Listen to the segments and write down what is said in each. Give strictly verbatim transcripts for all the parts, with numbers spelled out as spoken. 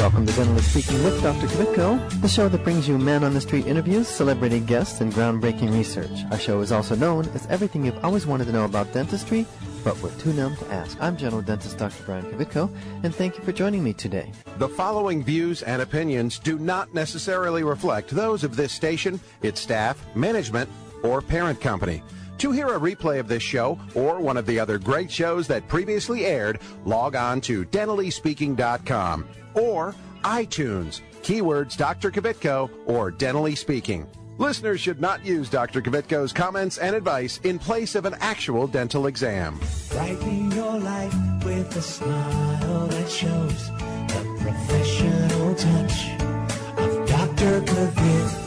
Welcome to Dentally Speaking with Doctor Kvitko, the show that brings you man-on-the-street interviews, celebrity guests, and groundbreaking research. Our show is also known as everything you've always wanted to know about dentistry, but were too numb to ask. I'm general dentist Doctor Brian Kvitko, and thank you for joining me today. The following views and opinions do not necessarily reflect those of this station, its staff, management, or parent company. To hear a replay of this show or one of the other great shows that previously aired, log on to dentally speaking dot com or iTunes, keywords Doctor Kvitko or Dentally Speaking. Listeners should not use Doctor Kvitko's comments and advice in place of an actual dental exam. Brighten your life with a smile that shows the professional touch of Doctor Kvitko.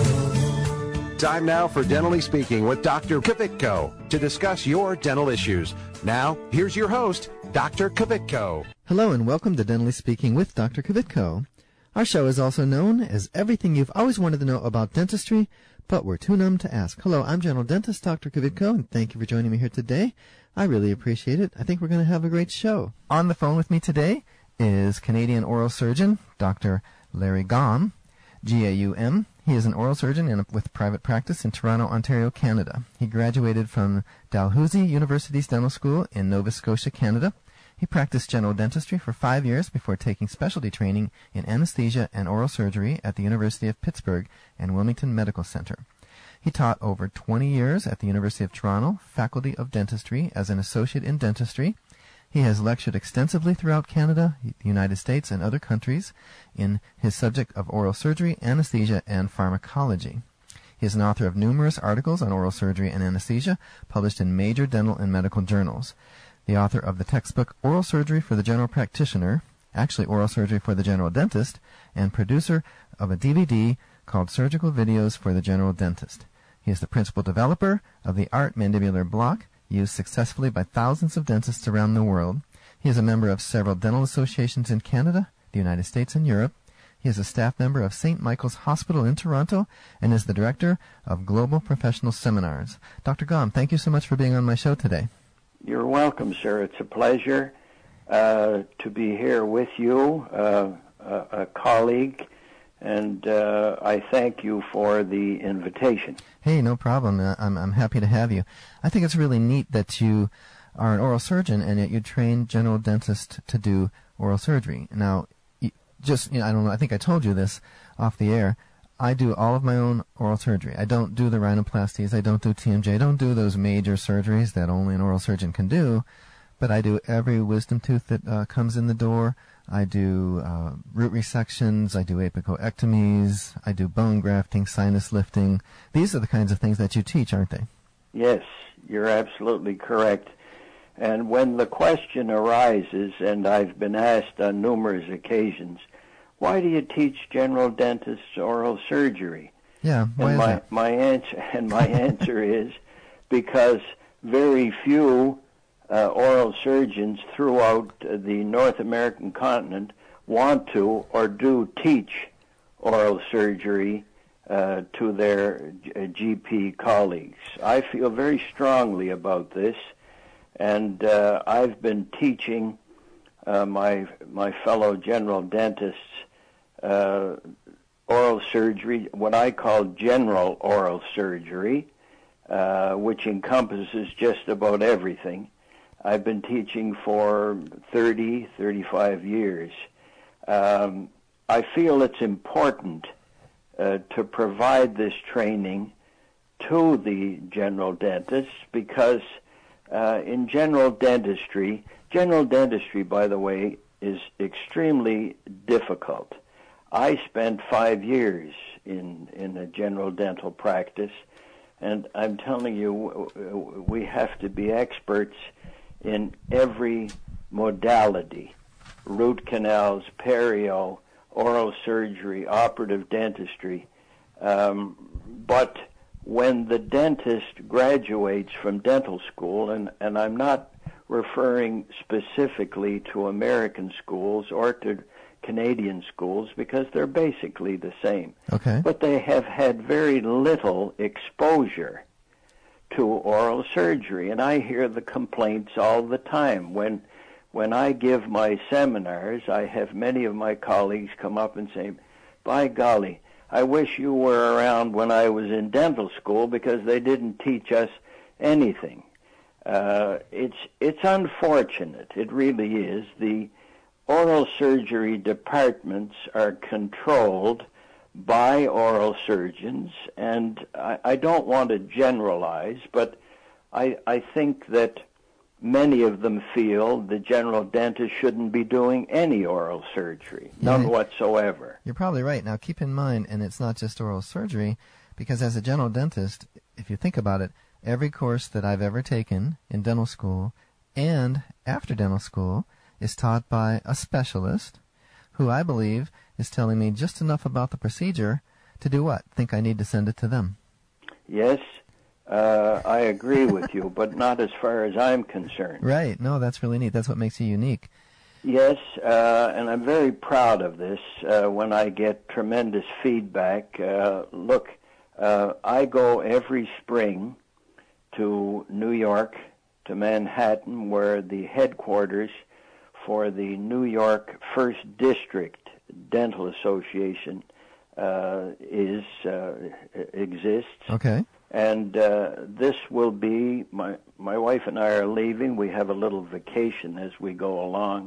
Time now for Dentally Speaking with Doctor Kvitko to discuss your dental issues. Now, here's your host, Doctor Kvitko. Hello and welcome to Dentally Speaking with Doctor Kvitko. Our show is also known as everything you've always wanted to know about dentistry, but were too numb to ask. Hello, I'm general dentist Doctor Kvitko, and thank you for joining me here today. I really appreciate it. I think we're going to have a great show. On the phone with me today is Canadian oral surgeon Doctor Larry Gaum, G A U M. He is an oral surgeon in a, with private practice in Toronto, Ontario, Canada. He graduated from Dalhousie University's Dental School in Nova Scotia, Canada. He practiced general dentistry for five years before taking specialty training in anesthesia and oral surgery at the University of Pittsburgh and Wilmington Medical Center. He taught over twenty years at the University of Toronto, Faculty of Dentistry, as an associate in dentistry. He has lectured extensively throughout Canada, the United States, and other countries in his subject of oral surgery, anesthesia, and pharmacology. He is an author of numerous articles on oral surgery and anesthesia, published in major dental and medical journals. The author of the textbook Oral Surgery for the General Practitioner, actually Oral Surgery for the General Dentist, and producer of a D V D called Surgical Videos for the General Dentist. He is the principal developer of the Art Mandibular Block, used successfully by thousands of dentists around the world. He is a member of several dental associations in Canada, the United States, and Europe. He is a staff member of Saint Michael's Hospital in Toronto and is the director of Global Professional Seminars. Doctor Gaum, thank you so much for being on my show today. You're welcome, sir. It's a pleasure uh, to be here with you, uh, a, a colleague, and uh, I thank you for the invitation. Hey, no problem. Uh, I'm, I'm happy to have you. I think it's really neat that you are an oral surgeon and yet you train general dentists to do oral surgery. Now, you just, you know, I don't know, I think I told you this off the air. I do all of my own oral surgery. I don't do the rhinoplasties. I don't do T M J. I don't do those major surgeries that only an oral surgeon can do. But I do every wisdom tooth that uh, comes in the door. I do uh, root resections. I do apicoectomies. I do bone grafting, sinus lifting. These are the kinds of things that you teach, aren't they? Yes, you're absolutely correct. And when the question arises, and I've been asked on numerous occasions, why do you teach general dentists oral surgery? Yeah, why and is my, that? my answer and my answer is because very few uh, oral surgeons throughout uh, the North American continent want to or do teach oral surgery uh, to their uh, G P colleagues. I feel very strongly about this, and uh, I've been teaching uh, my my fellow general dentists Uh, oral surgery, what I call general oral surgery, uh, which encompasses just about everything. I've been teaching for thirty, thirty-five years. Um, I feel it's important uh, to provide this training to the general dentists because uh, in general dentistry, general dentistry, by the way, is extremely difficult. I spent five years in, in a general dental practice, and I'm telling you, we have to be experts in every modality, root canals, perio, oral surgery, operative dentistry. Um, but when the dentist graduates from dental school, and, and I'm not referring specifically to American schools or to Canadian schools because they're basically the same. Okay. But they have had very little exposure to oral surgery, and I hear the complaints all the time when when I give my seminars, I have many of my colleagues come up and say, by golly, I wish you were around when I was in dental school because they didn't teach us anything. Uh, it's it's unfortunate. It really is. The oral surgery departments are controlled by oral surgeons, and I, I don't want to generalize, but I, I think that many of them feel the general dentist shouldn't be doing any oral surgery, none yeah, whatsoever. You're probably right. Now, keep in mind, and it's not just oral surgery, because as a general dentist, if you think about it, every course that I've ever taken in dental school and after dental school is taught by a specialist who I believe is telling me just enough about the procedure to do what? Think I need to send it to them. Yes, uh, I agree with you, but not as far as I'm concerned. Right. No, that's really neat. That's what makes you unique. Yes, uh, and I'm very proud of this uh, when I get tremendous feedback. Uh, look, uh, I go every spring to New York, to Manhattan, where the headquarters for the New York First District Dental Association uh, is uh, exists. Okay. And uh, this will be, my, my wife and I are leaving. We have a little vacation as we go along.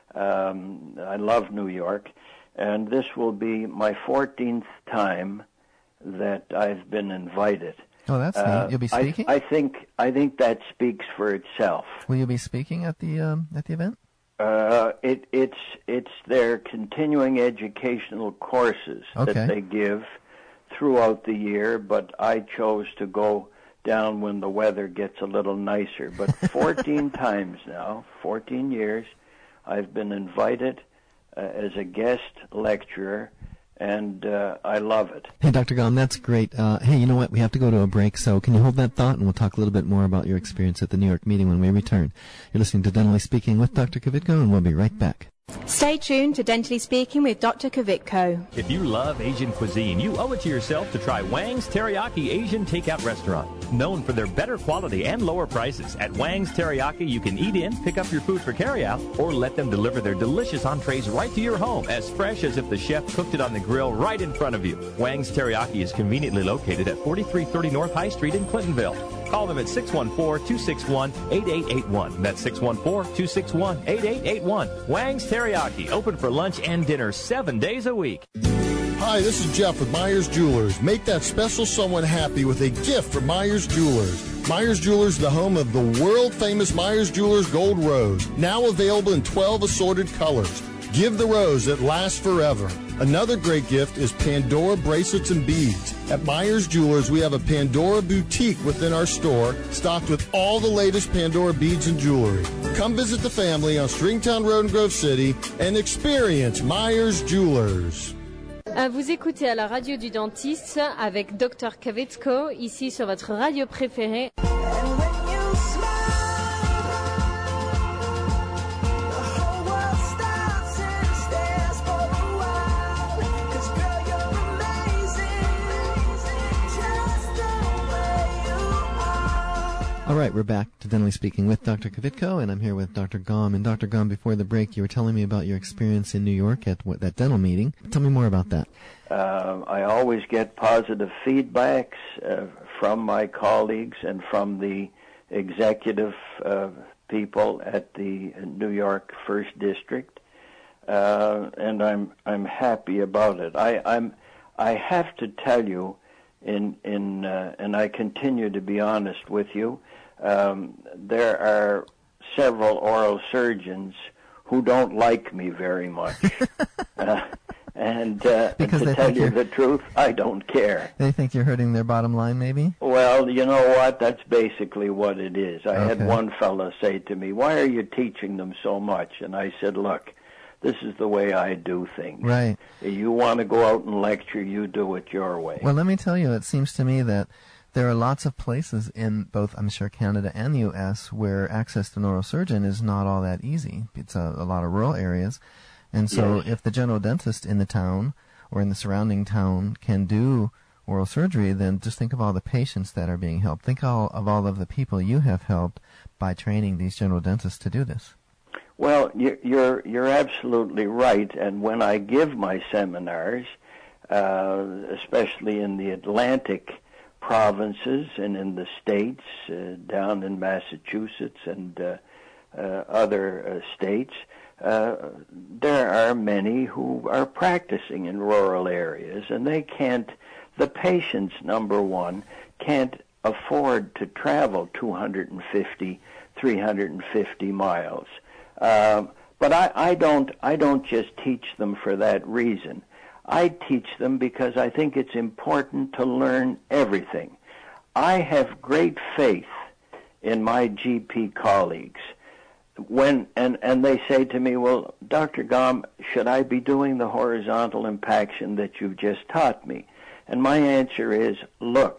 Um, I love New York. And this will be my fourteenth time that I've been invited. Oh, that's Uh, neat. You'll be speaking? I, I think I think that speaks for itself. Will you be speaking at the um, at the event? Uh, it, it's it's their continuing educational courses Okay. that they give throughout the year, but I chose to go down when the weather gets a little nicer. But fourteen times now, fourteen years, I've been invited uh, as a guest lecturer, and uh, I love it. Hey, Doctor Gom, that's great. Uh, hey, you know what? We have to go to a break, so can you hold that thought, and we'll talk a little bit more about your experience at the New York meeting when we return. You're listening to Dentally Speaking with Doctor Kvitko, and we'll be right back. Stay tuned to Dentally Speaking with Doctor Kvitko. If you love Asian cuisine, you owe it to yourself to try Wang's Teriyaki Asian Takeout Restaurant. Known for their better quality and lower prices, at Wang's Teriyaki you can eat in, pick up your food for carryout, or let them deliver their delicious entrees right to your home, as fresh as if the chef cooked it on the grill right in front of you. Wang's Teriyaki is conveniently located at forty-three thirty North High Street in Clintonville. Call them at six one four, two six one, eight eight eight one. That's six one four, two six one, eight eight eight one. Wang's Teriyaki, open for lunch and dinner seven days a week. Hi, this is Jeff with Myers Jewelers. Make that special someone happy with a gift from Myers Jewelers. Myers Jewelers, the home of the world-famous Myers Jewelers Gold Rose, now available in twelve assorted colors. Give the rose that lasts forever. Another great gift is Pandora bracelets and beads. At Myers Jewelers, we have a Pandora boutique within our store, stocked with all the latest Pandora beads and jewelry. Come visit the family on Stringtown Road in Grove City and experience Myers Jewelers. Vous écoutez à la radio du dentiste avec Docteur Kvitko, ici sur votre radio préférée. All right, we're back to Dentally Speaking with Doctor Kvitko, and I'm here with Doctor Gom. And Doctor Gom, before the break, you were telling me about your experience in New York at what, that dental meeting. Tell me more about that. Uh, I always get positive feedbacks uh, from my colleagues and from the executive uh, people at the New York First District, uh, and I'm I'm happy about it. I I'm I have to tell you, in in uh, and I continue to be honest with you. Um, there are several oral surgeons who don't like me very much. uh, and, uh, and to tell you the truth, I don't care. They think you're hurting their bottom line, maybe? Well, you know what? That's basically what it is. I okay. had one fellow say to me, why are you teaching them so much? And I said, look, this is the way I do things. Right. You want to go out and lecture, you do it your way. Well, let me tell you, it seems to me that there are lots of places in both, I'm sure, Canada and the U S where access to an oral surgeon is not all that easy. It's a, a lot of rural areas. And so yes. if the general dentist in the town or in the surrounding town can do oral surgery, then just think of all the patients that are being helped. Think all, of all of the people you have helped by training these general dentists to do this. Well, you- you're you're absolutely right. And when I give my seminars, uh, especially in the Atlantic provinces and in the states, uh, down in Massachusetts and uh, uh, other uh, states, uh, there are many who are practicing in rural areas, and they can't, the patients, number one, can't afford to travel two hundred fifty, three hundred fifty miles. Uh, but I, I don't I don't just teach them for that reason. I teach them because I think it's important to learn everything. I have great faith in my G P colleagues. When and, and they say to me, well, Doctor Gom, should I be doing the horizontal impaction that you've just taught me? And my answer is, look,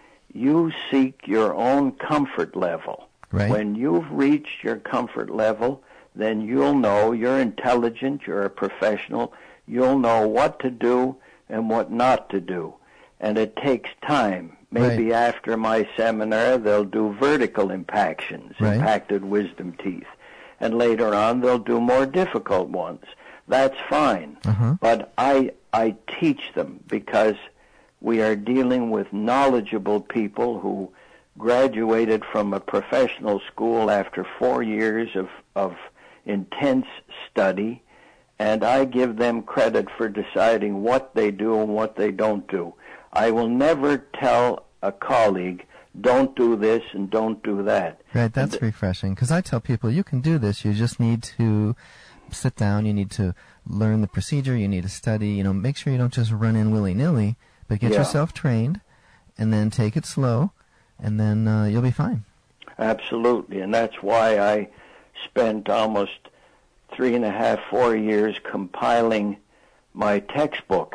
you seek your own comfort level. Right. When you've reached your comfort level, then you'll know you're intelligent, you're a professional, you'll know what to do and what not to do. And it takes time. Maybe Right. after my seminar, they'll do vertical impactions, Right. impacted wisdom teeth. And later on, they'll do more difficult ones. That's fine. Uh-huh. But I, I teach them because we are dealing with knowledgeable people who graduated from a professional school after four years of, of intense study, and I give them credit for deciding what they do and what they don't do. I will never tell a colleague, don't do this and don't do that. Right, that's And, refreshing, because I tell people, you can do this, you just need to sit down, you need to learn the procedure, you need to study, you know, make sure you don't just run in willy-nilly, but get Yeah. yourself trained, and then take it slow, and then uh, you'll be fine. Absolutely, and that's why I spent almost three and a half, four years compiling my textbook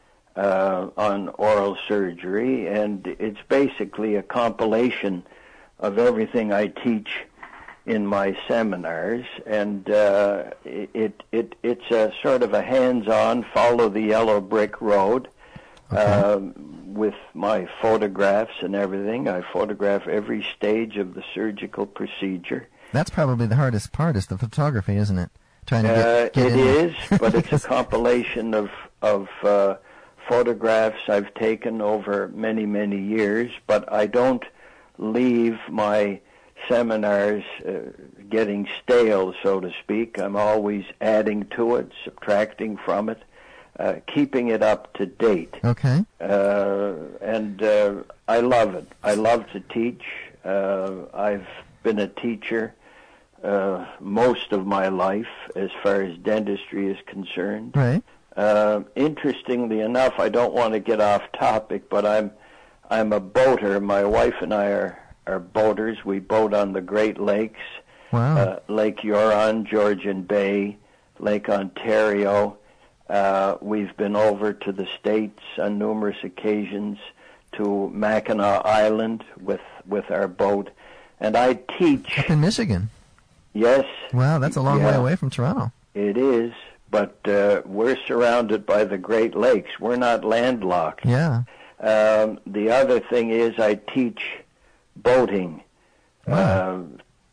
uh, on oral surgery, and it's basically a compilation of everything I teach in my seminars, and uh, it it it's a sort of a hands-on, follow the yellow brick road. Okay. Uh, with my photographs and everything. I photograph every stage of the surgical procedure. That's probably the hardest part, is the photography, isn't it? Trying to Uh, get, get it in there. is, but it's a compilation of of uh, photographs I've taken over many, many years, but I don't leave my seminars uh, getting stale, so to speak. I'm always adding to it, subtracting from it, uh, keeping it up to date. Okay. Uh, and uh, I love it. I love to teach. Uh, I've been a teacher uh, most of my life as far as dentistry is concerned. Right. Uh, interestingly enough, I don't want to get off topic, but I'm I'm a boater. My wife and I are, are boaters. We boat on the Great Lakes, Wow. uh, Lake Huron, Georgian Bay, Lake Ontario. Uh, we've been over to the States on numerous occasions, to Mackinac Island with with our boat, and I teach. Up in Michigan. Yes. Wow, that's a long way Yeah. away from Toronto. It is, but uh, we're surrounded by the Great Lakes. We're not landlocked. Yeah. Um, the other thing is I teach boating Wow. uh,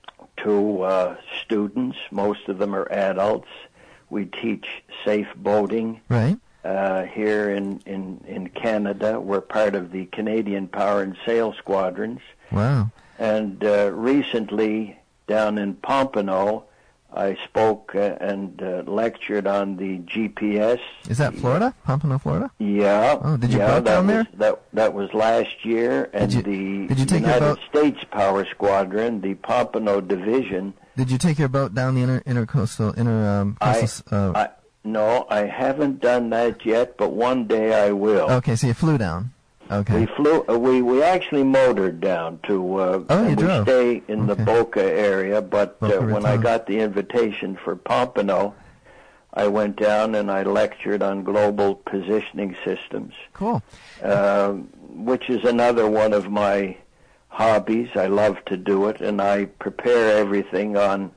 to uh, students. Most of them are adults. We teach safe boating Right. uh, here in, in, in Canada. We're part of the Canadian Power and Sail Squadrons. Wow. And uh, recently, down in Pompano, I spoke uh, and uh, lectured on the G P S. Is that Florida? Pompano, Florida? Yeah. Oh, did you yeah, boat that down was, there? That that was last year, and you- the did you take your United boat- States Power Squadron, the Pompano Division. Did you take your boat down the inter intercoastal inter um, I, coastal? Uh, I no, I haven't done that yet, but one day I will. okay, so you flew down. Okay. We flew. Uh, we we actually motored down to. Uh, Oh, you and we drove. stay in the Okay. Boca area, but Boca uh, when I Raton. got the invitation for Pompano, I went down and I lectured on global positioning systems, Cool. uh, which is another one of my hobbies. I love to do it, and I prepare everything on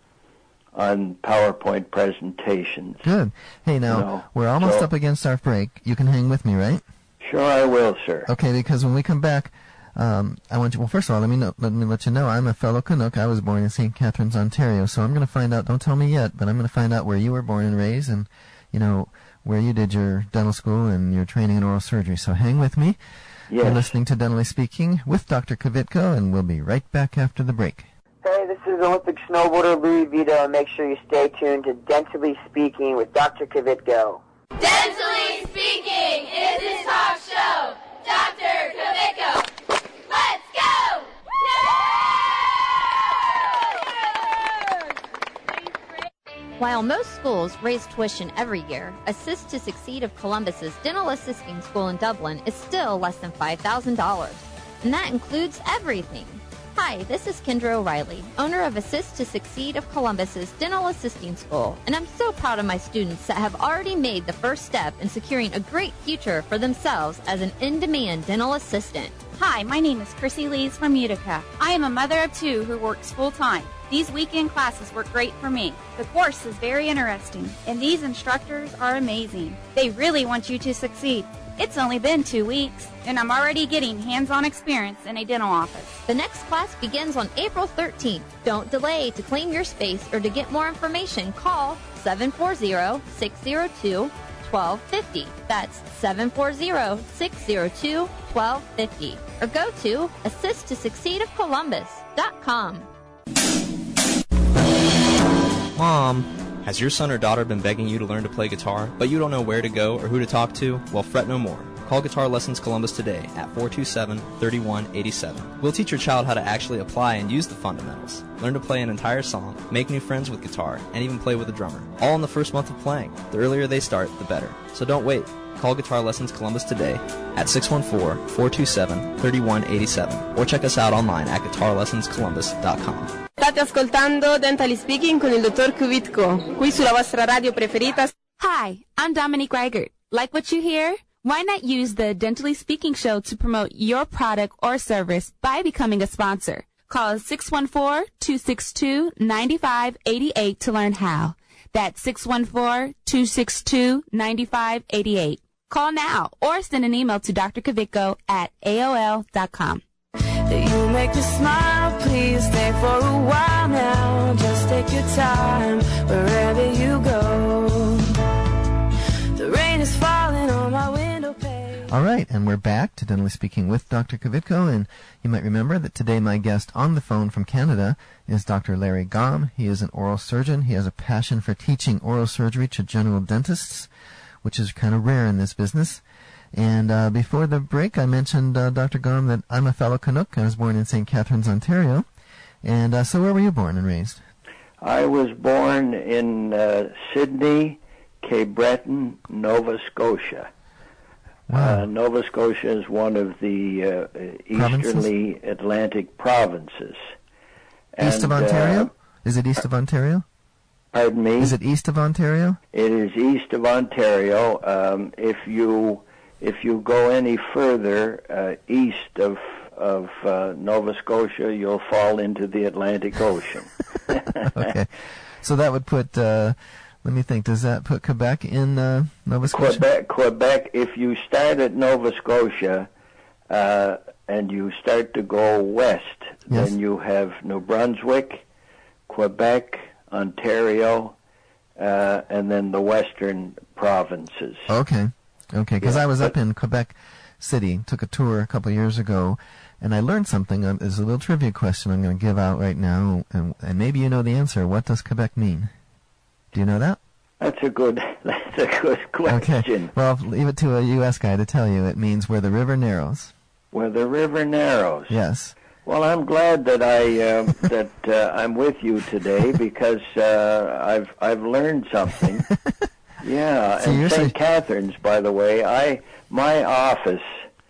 on PowerPoint presentations. Good. Hey, now, No. we're almost So- up against our break. You can hang with me, right? Sure, I will, sir. Okay, because when we come back, Um, I want you. Well, first of all, let me know, let me let you know I'm a fellow Canuck. I was born in Saint Catharines, Ontario. So I'm going to find out. Don't tell me yet, but I'm going to find out where you were born and raised, and you know where you did your dental school and your training in oral surgery. So hang with me. Yes. You're listening to Dentally Speaking with Doctor Kvitko, and we'll be right back after the break. Hey, this is Olympic snowboarder Louis Vito, and make sure you stay tuned to Dentally Speaking with Doctor Kvitko. Dentally Speaking is his talk show. Doctor Kvitko. Let's go! While most schools raise tuition every year, Assist to Succeed of Columbus's Dental Assisting School in Dublin is still less than five thousand dollars. And that includes everything. Hi, this is Kendra O'Reilly, owner of Assist to Succeed of Columbus's Dental Assisting School, and I'm so proud of my students that have already made the first step in securing a great future for themselves as an in-demand dental assistant. Hi, my name is Chrissy Lees from Utica. I am a mother of two who works full-time. These weekend classes work great for me. The course is very interesting, and these instructors are amazing. They really want you to succeed. It's only been two weeks, and I'm already getting hands-on experience in a dental office. The next class begins on April thirteenth. Don't delay. To claim your space or to get more information, call seven four zero, six zero two, one two five zero. That's seven four zero, six zero two, one two five zero. Or go to assist to succeed of columbus dot com. Mom, has your son or daughter been begging you to learn to play guitar, but you don't know where to go or who to talk to? Well, fret no more. Call Guitar Lessons Columbus today at four two seven, three one eight seven. We'll teach your child how to actually apply and use the fundamentals. Learn to play an entire song, make new friends with guitar, and even play with a drummer. All in the first month of playing. The earlier they start, the better. So don't wait. Call Guitar Lessons Columbus today at six one four, four two seven, three one eight seven or check us out online at guitar lessons columbus dot com. State ascoltando Dentally Speaking con il dottor Kvitko, qui sulla vostra radio preferita. Hi, I'm Dominique Reichert. Like what you hear? Why not use the Dentally Speaking show to promote your product or service by becoming a sponsor? Call six one four, two six two, nine five eight eight to learn how. That's six one four, two six two, nine five eight eight. Call now or send an email to d r kvitko at A O L dot com. You make me smile, please stay for a while now. Just take your time wherever you go. The rain is falling on my window pane. All right, and we're back to Dentally Speaking with Doctor Kvitko, and you might remember that today my guest on the phone from Canada is Doctor Larry Gom. He is an oral surgeon. He has a passion for teaching oral surgery to general dentists, which is kind of rare in this business. And uh, before the break, I mentioned, uh, Doctor Gom, that I'm a fellow Canuck. I was born in Saint Catharines, Ontario. And uh, so where were you born and raised? I was born in uh, Sydney, Cape Breton, Nova Scotia. Wow. Uh, Nova Scotia is one of the uh, easterly Atlantic provinces. East and, of Ontario? Uh, is it east of Ontario? Pardon me? Is it east of Ontario? It is east of Ontario. Um, if you if you go any further uh, east of of uh, Nova Scotia, you'll fall into the Atlantic Ocean. Okay, so that would put. Uh, let me think. Does that put Quebec in uh, Nova Scotia? Quebec. Quebec. If you start at Nova Scotia uh, and you start to go west, yes. then you have New Brunswick, Quebec, Ontario, uh, and then the western provinces. Okay, okay, because yeah, I was up in Quebec City, took a tour a couple of years ago, and I learned something. Um, there's a little trivia question I'm going to give out right now, and, and maybe you know the answer. What does Quebec mean? Do you know that? That's a good, that's a good question. Okay, well, leave it to a U S guy to tell you. It means where the river narrows. Where the river narrows. Yes. Well, I'm glad that I uh, that uh, I'm with you today because uh, I've I've learned something. Yeah, So and you're Saint saying- Catharines, by the way, I my office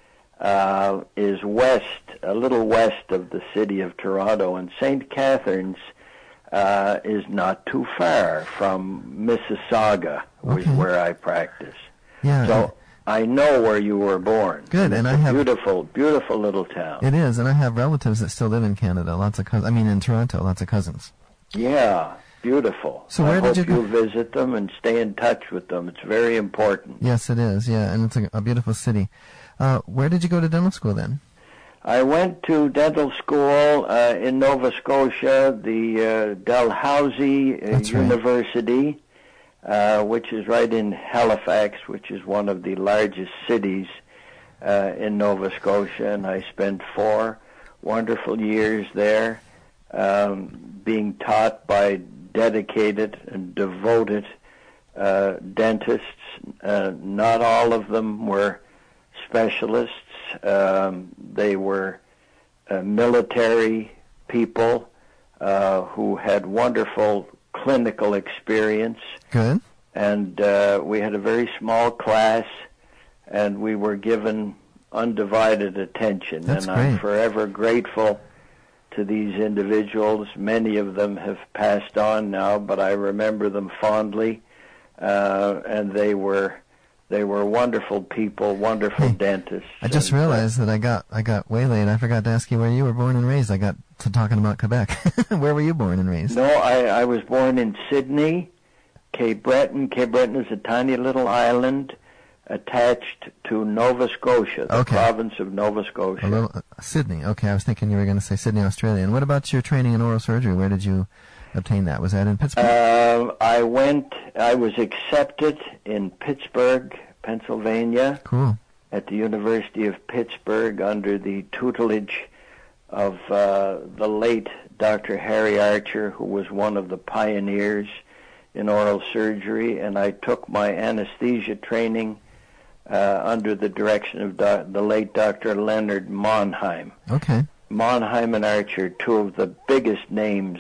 uh, is west, a little west of the city of Toronto, and Saint Catharines uh, is not too far from Mississauga, which Okay. is where I practice. Yeah. So I know where you were born. Good, it's and a I have- beautiful, beautiful little town. It is, and I have relatives that still live in Canada. Lots of cousins. I mean, in Toronto, lots of cousins. Yeah, beautiful. So where I did hope you go- you visit them and stay in touch with them. It's very important. Yes, it is. Yeah, and it's a, a beautiful city. Uh, where did you go to dental school then? I went to dental school uh, in Nova Scotia, the uh, Dalhousie uh, University, uh, which is right in Halifax, which is one of the largest cities uh, in Nova Scotia, and I spent four wonderful years there, um, being taught by dedicated and devoted uh, dentists. Uh, not all of them were specialists. Um, they were uh, military people uh, who had wonderful clinical experience. Good. And uh, we had a very small class, and we were given undivided attention. That's and great. I'm forever grateful to these individuals. Many of them have passed on now, but I remember them fondly, uh, and they were they were wonderful people, wonderful Hey, dentists. I just and, uh, realized that I got I got waylaid. I forgot to ask you where you were born and raised. I got to talking about Quebec. Where were you born and raised? No, I, I was born in Sydney, Cape Breton. Cape Breton is a tiny little island attached to Nova Scotia, the Okay. province of Nova Scotia. A little, uh, Sydney. Okay, I was thinking you were going to say Sydney, Australia. And what about your training in oral surgery? Where did you obtain that? Was that in Pittsburgh? Uh, I went, I was accepted in Pittsburgh, Pennsylvania, Cool. at the University of Pittsburgh under the tutelage of uh, the late Doctor Harry Archer, who was one of the pioneers in oral surgery, and I took my anesthesia training uh, under the direction of do- the late Doctor Leonard Monheim. Okay. Monheim and Archer, two of the biggest names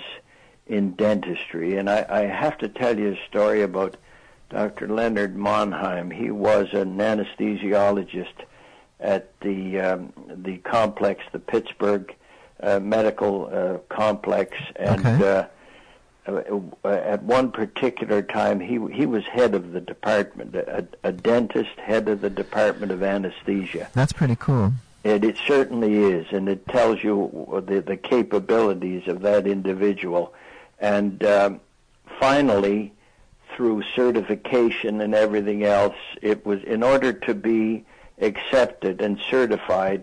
in dentistry. And I, I have to tell you a story about Doctor Leonard Monheim. He was an anesthesiologist at the um, the complex, the Pittsburgh uh, Medical uh, Complex, and Okay. uh, uh, at one particular time he he was head of the department, a, a dentist, head of the department of anesthesia. That's pretty cool. It, it certainly is, and it tells you the, the capabilities of that individual. And um, finally, through certification and everything else, it was in order to be accepted and certified,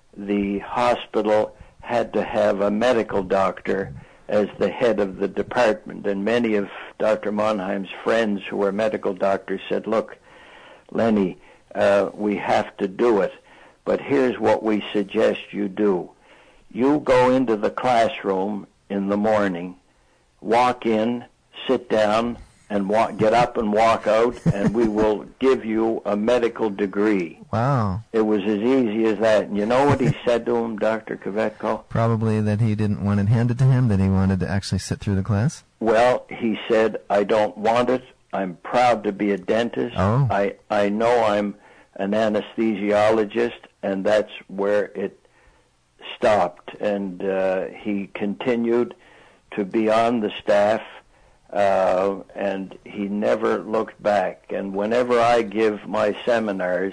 the hospital had to have a medical doctor as the head of the department. And many of Doctor Monheim's friends who were medical doctors said, look, Lenny, uh, we have to do it. But here's what we suggest you do. You go into the classroom in the morning, walk in, sit down, and walk, get up and walk out, and we will give you a medical degree. Wow. It was as easy as that. And you know what he said to him, Doctor Kvetko? Probably that he didn't want it handed to him, that he wanted to actually sit through the class. Well, he said, I don't want it. I'm proud to be a dentist. Oh. I, I know I'm an anesthesiologist, and that's where it stopped. And uh, he continued to be on the staff, uh, and he never looked back. And whenever I give my seminars,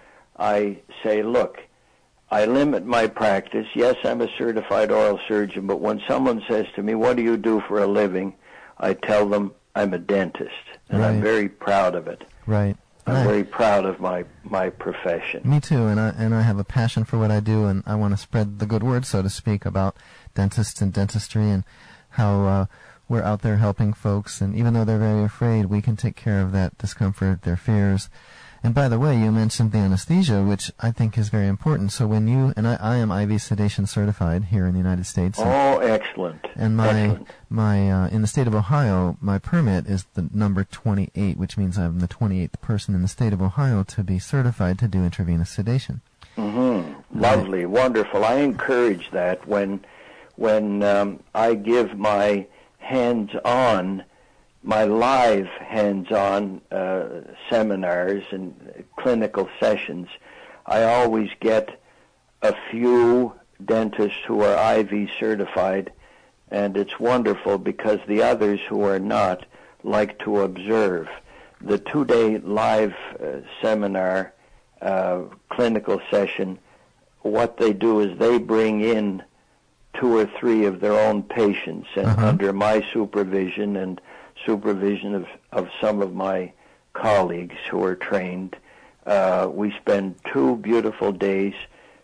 I say, look, I limit my practice. Yes, I'm a certified oral surgeon, but when someone says to me, what do you do for a living? I tell them I'm a dentist, and Right. I'm very proud of it. Right. I'm Right. very proud of my, my profession. Me too, and I and I have a passion for what I do, and I want to spread the good word, so to speak, about dentists and dentistry and how uh, we're out there helping folks. And even though they're very afraid, we can take care of that discomfort, their fears. And by the way, you mentioned the anesthesia, which I think is very important. So when you and I, I am I V sedation certified here in the United States. and- Oh, excellent. And my Excellent. my uh, in the state of Ohio, my permit is the number twenty-eight, which means I'm the twenty-eighth person in the state of Ohio to be certified to do intravenous sedation. Mm-hmm. Lovely, wonderful. I encourage that when when um, I give my hands-on, my live hands-on uh, seminars and clinical sessions. I always get a few dentists who are I V certified, and it's wonderful because the others who are not like to observe. The two-day live uh, seminar uh, clinical session, what they do is they bring in two or three of their own patients, and Uh-huh. under my supervision and supervision of, of some of my colleagues who are trained, uh, we spend two beautiful days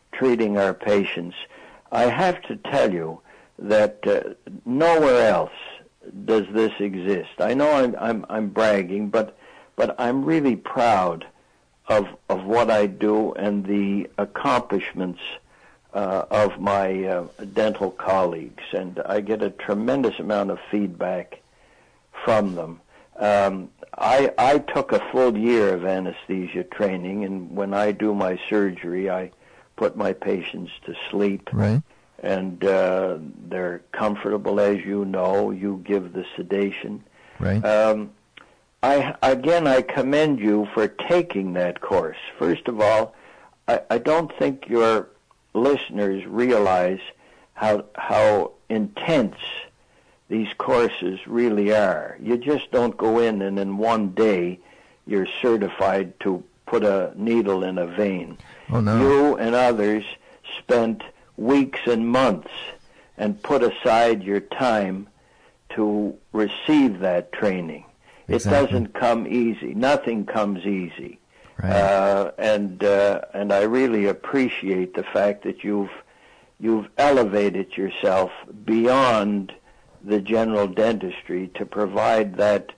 treating our patients, I have to tell you that uh, nowhere else does this exist. I know I'm, I'm, I'm bragging, but but I'm really proud of of what I do and the accomplishments uh, of my uh, dental colleagues, and I get a tremendous amount of feedback from them. Um, I I took a full year of anesthesia training, and when I do my surgery, I put my patients to sleep. Right. And uh, they're comfortable, as you know. You give the sedation. Right. Um, I again, I commend you for taking that course. First of all, I, I don't think your listeners realize how how intense these courses really are. You just don't go in and in one day you're certified to put a needle in a vein. Oh no. You and others spent weeks and months and put aside your time to receive that training. Exactly. It doesn't come easy. Nothing comes easy. Right. Uh, and uh, and I really appreciate the fact that you've you've elevated yourself beyond the general dentistry to provide that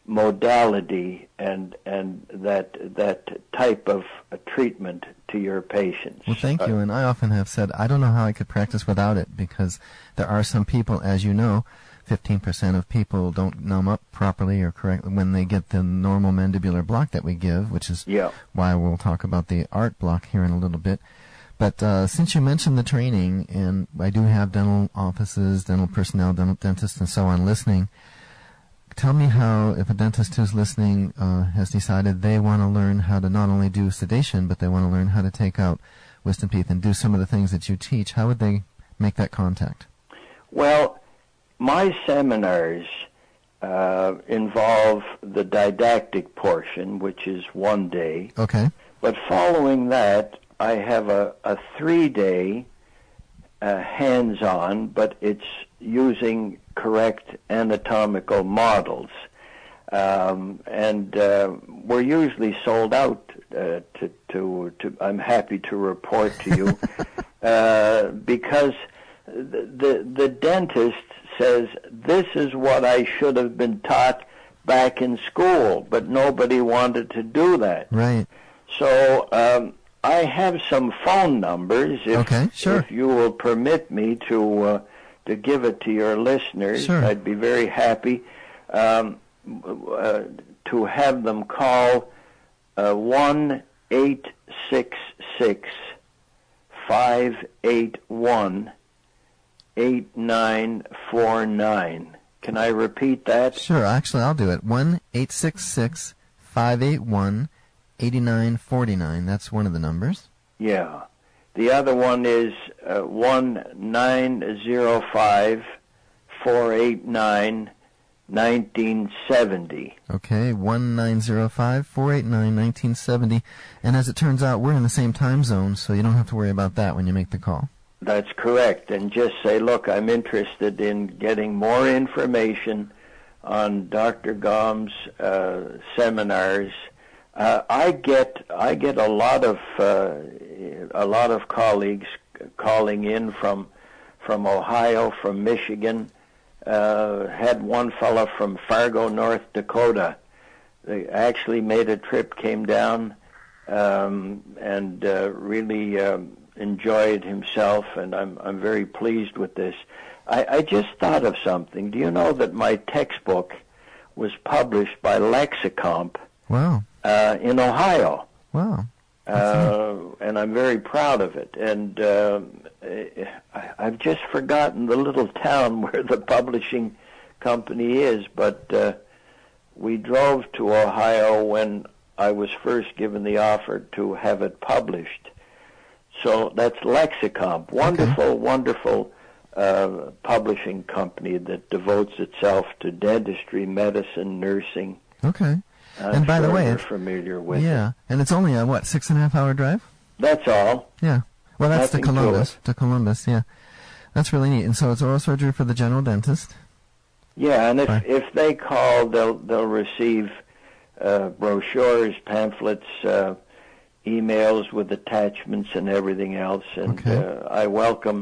modality and and that that type of uh, treatment to your patients. Well, thank you. Uh, And I often have said, I don't know how I could practice without it, because there are some people, as you know, fifteen percent of people don't numb up properly or correctly when they get the normal mandibular block that we give, which is yeah. why we'll talk about the ART block here in a little bit. But uh, since you mentioned the training, and I do have dental offices, dental personnel, dental dentists, and so on listening, tell me how, if a dentist who's listening uh, has decided they want to learn how to not only do sedation, but they want to learn how to take out wisdom teeth and do some of the things that you teach, how would they make that contact? Well, my seminars uh, involve the didactic portion, which is one day. Okay. But following that, I have a, a three-day uh, hands-on, but it's using correct anatomical models. Um, and uh, we're usually sold out uh, to, to, to, I'm happy to report to you, uh, because the, the, the dentist says, this is what I should have been taught back in school, but nobody wanted to do that. Right. So um, I have some phone numbers, if, okay, sure. if you will permit me to uh, to give it to your listeners. Sure. I'd be very happy um, uh, to have them call uh, one eight six six, five eight one, eight nine four nine. Can I repeat that? Sure, actually I'll do it. one eight six six, five eight one, eight nine four nine. That's one of the numbers. Yeah. The other one is uh, one nine zero five, four eight nine, nineteen seventy. Okay, one nine zero five, four eight nine, nineteen seventy. And as it turns out, we're in the same time zone, so you don't have to worry about that when you make the call. That's correct. And just say, look, I'm interested in getting more information on Doctor Gom's uh, seminars. Uh, I get I get a lot of uh, a lot of colleagues calling in from from Ohio, from Michigan. Uh, had one fellow from Fargo, North Dakota. They actually made a trip, came down, um, and uh, really um, enjoyed himself. And I'm I'm very pleased with this. I, I just thought of something. Do you know that my textbook was published by Lexicomp? Wow. Uh, in Ohio. Wow. Uh, and I'm very proud of it. And uh, I, I've just forgotten the little town where the publishing company is, but uh, we drove to Ohio when I was first given the offer to have it published. So that's Lexicomp. Wonderful, okay. wonderful uh, publishing company that devotes itself to dentistry, medicine, nursing. Okay. I'm and by sure the way, you're it's, familiar with yeah, it. and it's only a what six and a half hour drive. That's all. Yeah, well, that's Nothing to Columbus. To, to Columbus, yeah, that's really neat. And so it's oral surgery for the general dentist. Yeah, and if Bye. if they call, they'll they'll receive uh, brochures, pamphlets, uh, emails with attachments and everything else. And Okay. uh, I welcome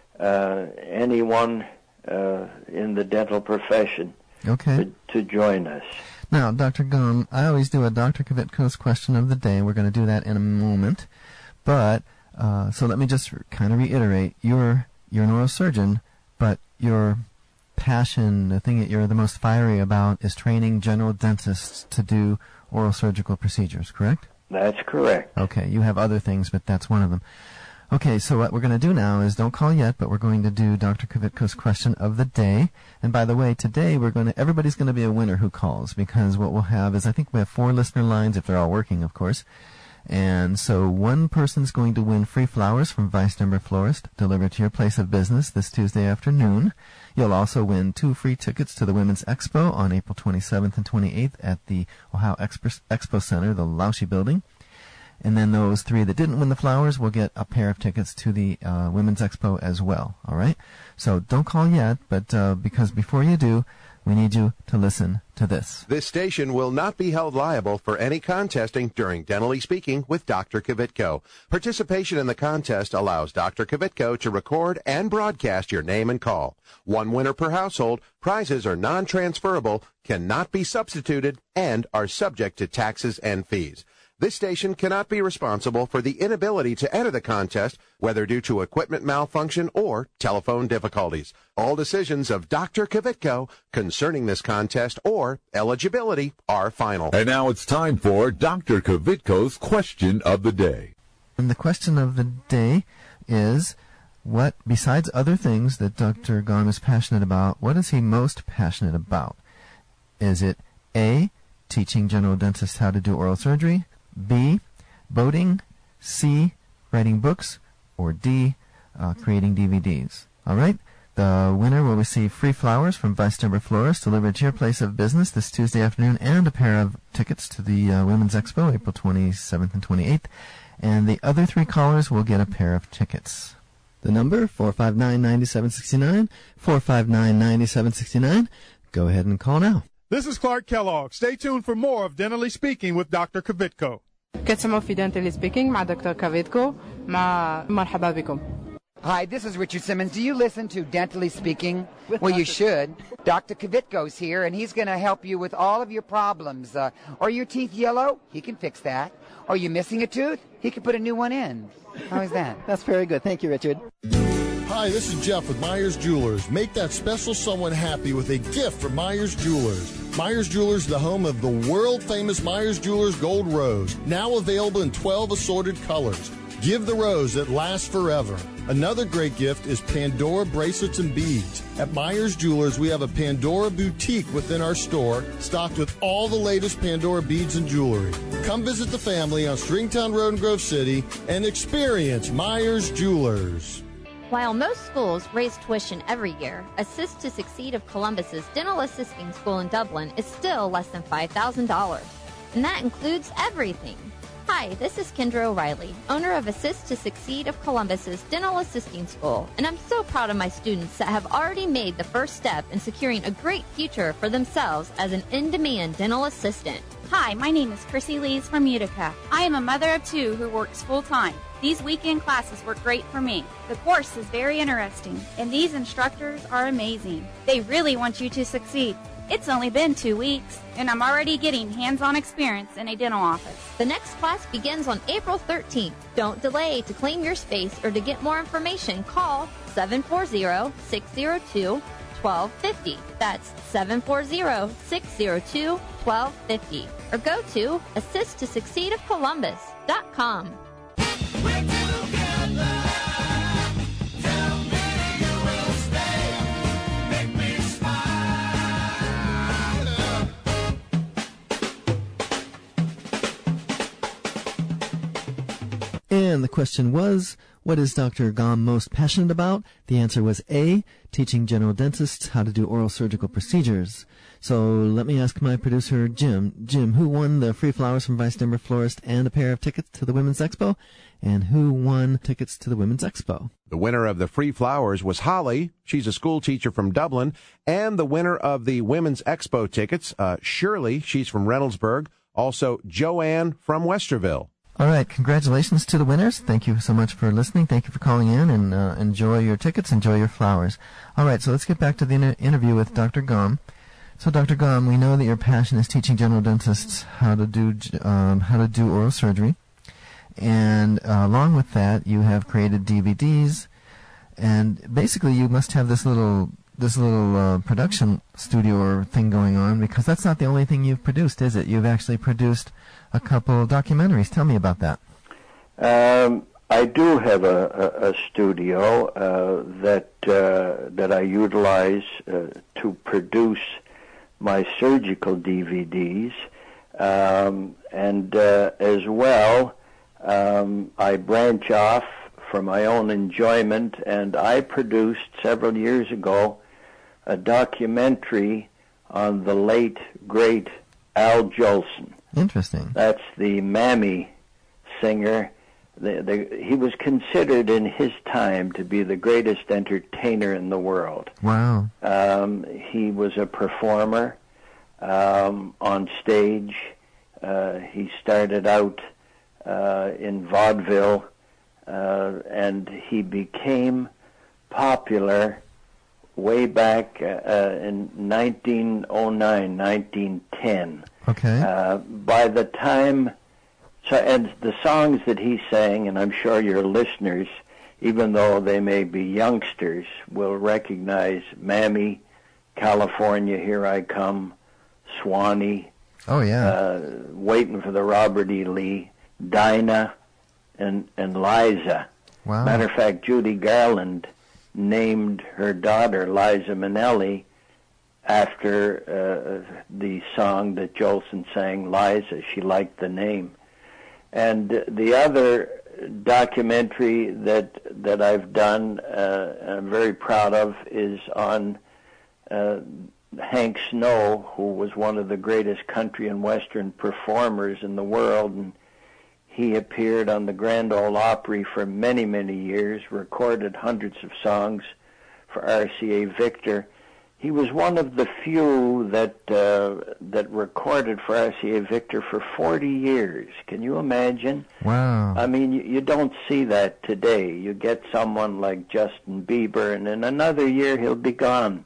uh, anyone uh, in the dental profession Okay. to, to join us. Now, Doctor Gum, I always do a Doctor Kvitko's question of the day. We're going to do that in a moment. But, uh, so let me just kind of reiterate. You're, you're a neurosurgeon, but your passion, the thing that you're the most fiery about, is training general dentists to do oral surgical procedures, correct? That's correct. Okay, you have other things, but that's one of them. Okay, so what we're going to do now is, don't call yet, but we're going to do Doctor Kvitko's question of the day. And by the way, today we're going to, everybody's going to be a winner who calls, because what we'll have is, I think we have four listener lines, if they're all working, of course. And so one person's going to win free flowers from Vice Denver Florist, delivered to your place of business this Tuesday afternoon. You'll also win two free tickets to the Women's Expo on April twenty-seventh and twenty-eighth at the Ohio Expo, Expo Center, the Lausche Building. And then those three that didn't win the flowers will get a pair of tickets to the uh, Women's Expo as well, all right? So don't call yet, but uh, because before you do, we need you to listen to this. This station will not be held liable for any contesting during Dentally Speaking with Doctor Kvitko. Participation in the contest allows Doctor Kvitko to record and broadcast your name and call. One winner per household, prizes are non-transferable, cannot be substituted, and are subject to taxes and fees. This station cannot be responsible for the inability to enter the contest, whether due to equipment malfunction or telephone difficulties. All decisions of Doctor Kvitko concerning this contest or eligibility are final. And now it's time for Doctor Kvitko's question of the day. And the question of the day is, what, besides other things that Doctor Gom is passionate about, what is he most passionate about? Is it A, teaching general dentists how to do oral surgery, B, boating, C, writing books, or D, uh, creating D V Ds? All right? The winner will receive free flowers from Vice Denver Florist delivered to your place of business this Tuesday afternoon, and a pair of tickets to the uh, Women's Expo, April twenty-seventh and twenty-eighth. And the other three callers will get a pair of tickets. The number, four five nine, nine seven six nine, four five nine, nine seven six nine. Go ahead and call now. This is Clark Kellogg. Stay tuned for more of Dentally Speaking with Doctor Kvitko. كنتم في Dentally Speaking مع دكتور كافيتكو مع مرحبا بكم. Hi, this is Richard Simmons. Do you listen to Dentally Speaking? Well, you should. Doctor Kvitko's here, and he's going to help you with all of your problems. Uh, are your teeth yellow? He can fix that. Are you missing a tooth? He can put a new one in. How is that? That's very good. Thank you, Richard. Hi, this is Jeff with Myers Jewelers. Make that special someone happy with a gift from Myers Jewelers. Myers Jewelers, the home of the world-famous Myers Jewelers Gold Rose, now available in twelve assorted colors. Give the rose that lasts forever. Another great gift is Pandora bracelets and beads. At Myers Jewelers, we have a Pandora boutique within our store, stocked with all the latest Pandora beads and jewelry. Come visit the family on Stringtown Road in Grove City and experience Myers Jewelers. While most schools raise tuition every year, Assist to Succeed of Columbus's Dental Assisting School in Dublin is still less than five thousand dollars. And that includes everything. Hi, this is Kendra O'Reilly, owner of Assist to Succeed of Columbus's Dental Assisting School, and I'm so proud of my students that have already made the first step in securing a great future for themselves as an in-demand dental assistant. Hi, my name is Chrissy Lees from Utica. I am a mother of two who works full-time. These weekend classes work great for me. The course is very interesting, and these instructors are amazing. They really want you to succeed. It's only been two weeks, and I'm already getting hands-on experience in a dental office. The next class begins on April thirteenth. Don't delay. To claim your space or to get more information, call seven four zero, six zero two, one two five zero. That's seven four zero, six zero two, one two five zero. Or go to assist to succeed of columbus dot com. And the question was, what is Doctor Gom most passionate about? The answer was A, teaching general dentists how to do oral surgical procedures. So let me ask my producer, Jim. Jim, who won the free flowers from Vice Denver Florist and a pair of tickets to the Women's Expo? And who won tickets to the Women's Expo? The winner of the free flowers was Holly. She's a school teacher from Dublin. And the winner of the Women's Expo tickets, uh, Shirley. She's from Reynoldsburg. Also, Joanne from Westerville. All right, congratulations to the winners. Thank you so much for listening. Thank you for calling in, and uh, enjoy your tickets, enjoy your flowers. All right, so let's get back to the inter- interview with Doctor Gom. So, Doctor Gom, we know that your passion is teaching general dentists how to do um, how to do oral surgery, and uh, along with that, you have created D V Ds, and basically, you must have this little this little uh, production studio or thing going on, because that's not the only thing you've produced, is it? You've actually produced a couple documentaries. Tell me about that. Um, I do have a, a, a studio uh, that uh, that I utilize uh, to produce my surgical D V Ds, um, and uh, as well, um, I branch off for my own enjoyment, and I produced several years ago a documentary on the late, great Al Jolson. Interesting. That's the Mammy singer. The, the, he was considered in his time to be the greatest entertainer in the world. Wow. Um, he was a performer um, on stage. Uh, he started out uh, in vaudeville, uh, and he became popular way back uh, in nineteen oh nine, nineteen ten. Okay. Uh, by the time, so and the songs that he sang, and I'm sure your listeners, even though they may be youngsters, will recognize Mammy, California, Here I Come, Swanee. Oh yeah. Uh, Waiting for the Robert E. Lee, Dinah, and and Liza. Wow. Matter of fact, Judy Garland named her daughter Liza Minnelli after uh, the song that Jolson sang, Liza. She liked the name. And the other documentary that that I've done, uh, I'm very proud of, is on uh, Hank Snow, who was one of the greatest country and western performers in the world, and he appeared on the Grand Ole Opry for many, many years, recorded hundreds of songs for R C A Victor. He was one of the few that uh, that recorded for R C A Victor for forty years. Can you imagine? Wow. I mean, you, you don't see that today. You get someone like Justin Bieber, and in another year he'll be gone.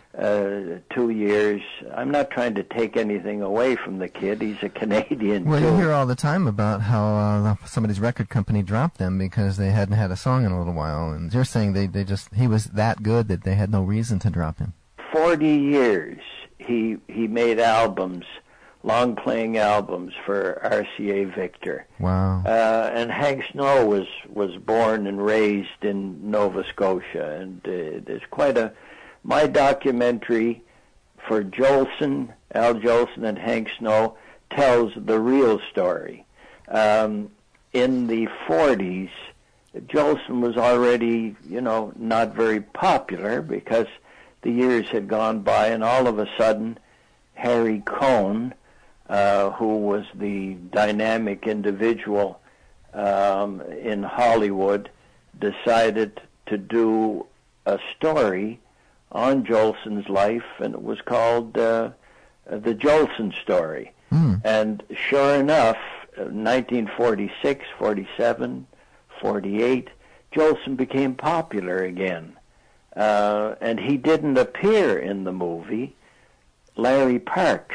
Uh, two years. I'm not trying to take anything away from the kid. He's a Canadian, Well, too. you hear all the time about how uh, somebody's record company dropped them because they hadn't had a song in a little while, and you're saying they, they just he was that good that they had no reason to drop him. Forty years he he made albums, long-playing albums for R C A Victor. Wow. Uh, and Hank Snow was was born and raised in Nova Scotia, and uh, there's quite a my documentary for Jolson, Al Jolson, and Hank Snow tells the real story. Um, in the forties, Jolson was already, you know, not very popular because the years had gone by, and all of a sudden, Harry Cohn, uh, who was the dynamic individual um, in Hollywood, decided to do a story on Jolson's life, and it was called uh, The Jolson Story. Mm. And sure enough, nineteen forty-six, forty-seven, forty-eight, Jolson became popular again. Uh, and he didn't appear in the movie. Larry Parks,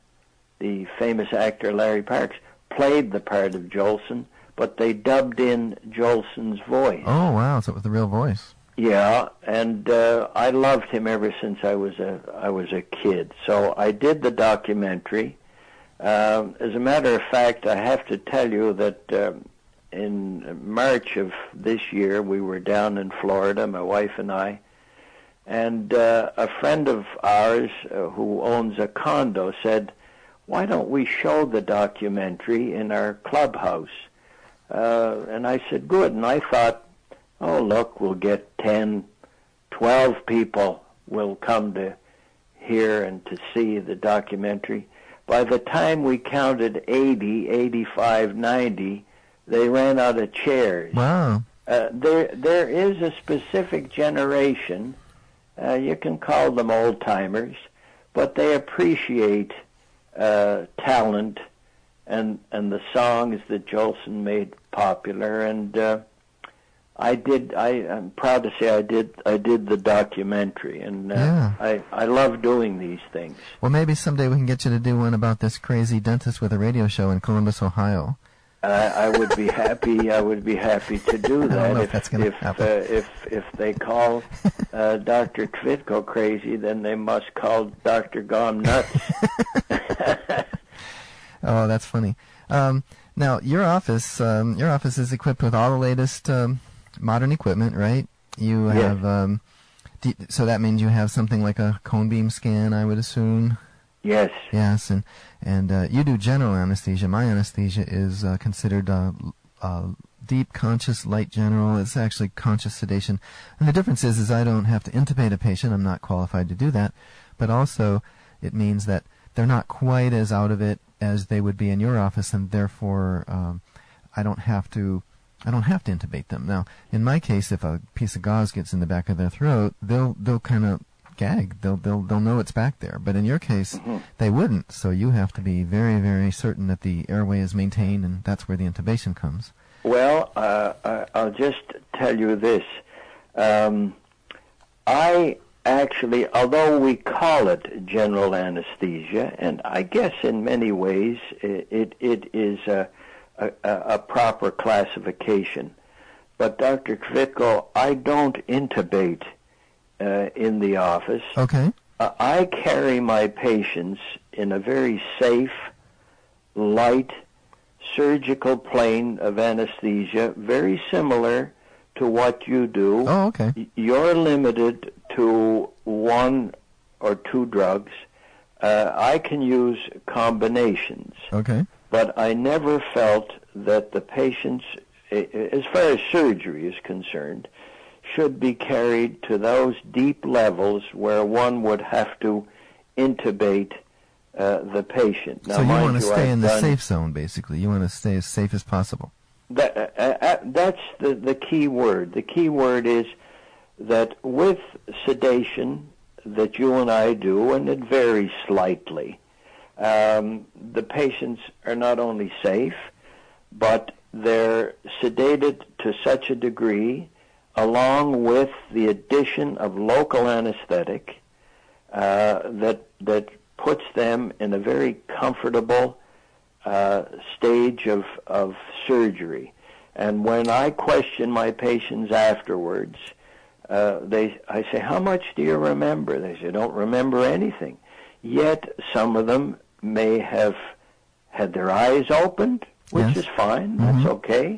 the famous actor Larry Parks, played the part of Jolson, but they dubbed in Jolson's voice. Oh, wow, so it was the real voice. Yeah, and uh, I loved him ever since I was a I was a kid. So I did the documentary. Um, as a matter of fact, I have to tell you that uh, in March of this year, we were down in Florida, my wife and I, and uh, a friend of ours uh, who owns a condo said, "Why don't we show the documentary in our clubhouse?" Uh, and I said, "Good." And I thought, oh, look, we'll get ten, twelve people will come to hear and to see the documentary. By the time we counted eighty, eighty-five, ninety, they ran out of chairs. Wow. Uh, there, there is a specific generation, uh, you can call them old-timers, but they appreciate uh, talent and and the songs that Jolson made popular. And uh, I did. I, I'm proud to say I did. I did the documentary, and uh, Yeah. I I love doing these things. Well, maybe someday we can get you to do one about this crazy dentist with a radio show in Columbus, Ohio. Uh, I would be happy. I would be happy to do I that don't know if if that's gonna if, happen. uh, if if they call uh, Doctor Kvitko crazy, then they must call Doctor Gone nuts. Oh, that's funny. Um, now, your office, um, your office is equipped with all the latest um, modern equipment, right? You Yes. have, um, do, so that means you have something like a cone beam scan, I would assume. Yes. Yes, and and uh, you do general anesthesia. My anesthesia is uh, considered uh, uh, deep conscious light general. It's actually conscious sedation, and the difference is, is I don't have to intubate a patient. I'm not qualified to do that, but also it means that they're not quite as out of it as they would be in your office, and therefore um, I don't have to. I don't have to intubate them. Now, in my case, if a piece of gauze gets in the back of their throat, they'll they'll kind of gag. They'll they'll they'll know it's back there. But in your case, Mm-hmm. they wouldn't. So you have to be very very certain that the airway is maintained, and that's where the intubation comes. Well, uh, I- I'll just tell you this. Um, I actually, although we call it general anesthesia, and I guess in many ways it it, it is a, a, a proper classification, but Doctor Kvitko, I don't intubate uh, in the office. Okay. Uh, I carry my patients in a very safe, light, surgical plane of anesthesia, very similar to what you do. Oh, okay. Y- You're limited to one or two drugs. Uh, I can use combinations, Okay. but I never felt that the patients, a- a- as far as surgery is concerned, should be carried to those deep levels where one would have to intubate uh, the patient. Now, so you mind want to you, stay I've in the done- safe zone, basically. You want to stay as safe as possible. That, uh, uh, that's the, the key word. The key word is that with sedation that you and I do, and it varies slightly, um, the patients are not only safe, but they're sedated to such a degree, along with the addition of local anesthetic, uh, that that puts them in a very comfortable uh, stage of, of surgery. And when I question my patients afterwards, uh, they I say, how much do you remember? They say, don't remember anything. Yet some of them may have had their eyes opened, which Yes. is fine. That's okay.